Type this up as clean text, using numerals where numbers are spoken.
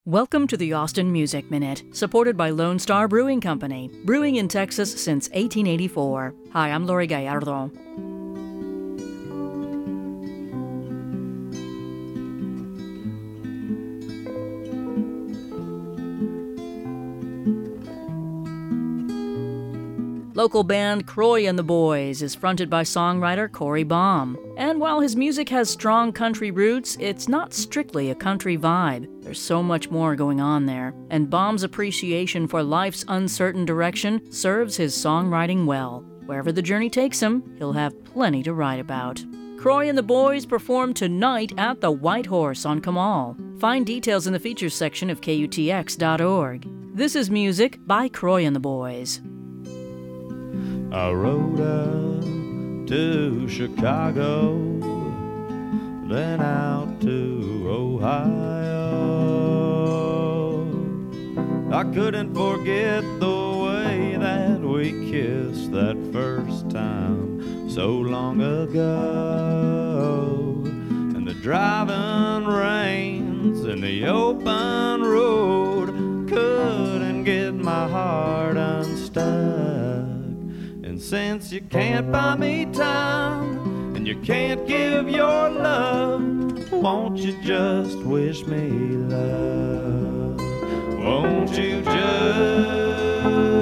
Welcome to the Austin Music Minute, supported by Lone Star Brewing Company, brewing in Texas since 1884. Hi, I'm Lori Gallardo. Local band Croy and the Boys is fronted by songwriter Corey Baum. And while his music has strong country roots, it's not strictly a country vibe. There's so much more going on there. And Baum's appreciation for life's uncertain direction serves his songwriting well. Wherever the journey takes him, he'll have plenty to write about. Croy and the Boys perform tonight at the White Horse on Comal. Find details in the features section of KUTX.org. This is music by Croy and the Boys. I rode up to Chicago, then out to Ohio. I couldn't forget the way that we kissed that first time so long ago. And the driving rains and the open road couldn't get my heart unstuck. And since you can't buy me time and you can't give your love, won't you just wish me love? Won't you just